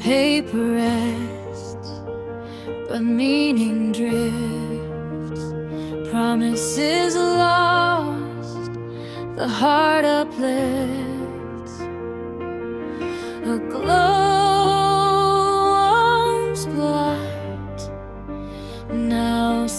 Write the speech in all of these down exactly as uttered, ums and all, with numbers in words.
paper rests, but meaning drifts. Promises lost, the heart uplifts. A glow once blind, now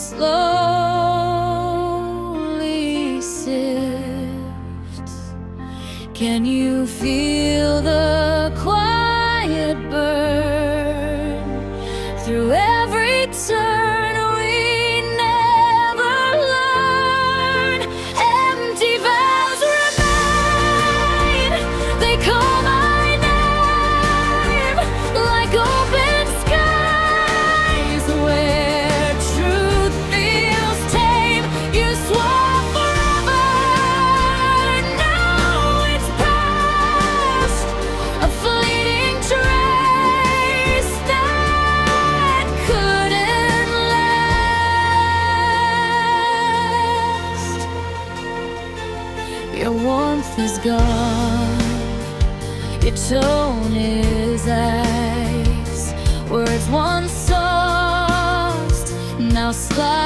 slowly sifts. Can you feel the quiet burn through every turn? We never learn. Empty vows remain, they call my name like open skies where truth feels tame. You swore forever, now it's past, a fleeting trace that couldn't last. Your warmth is gone, your tone is ice. Words once sauced, now slide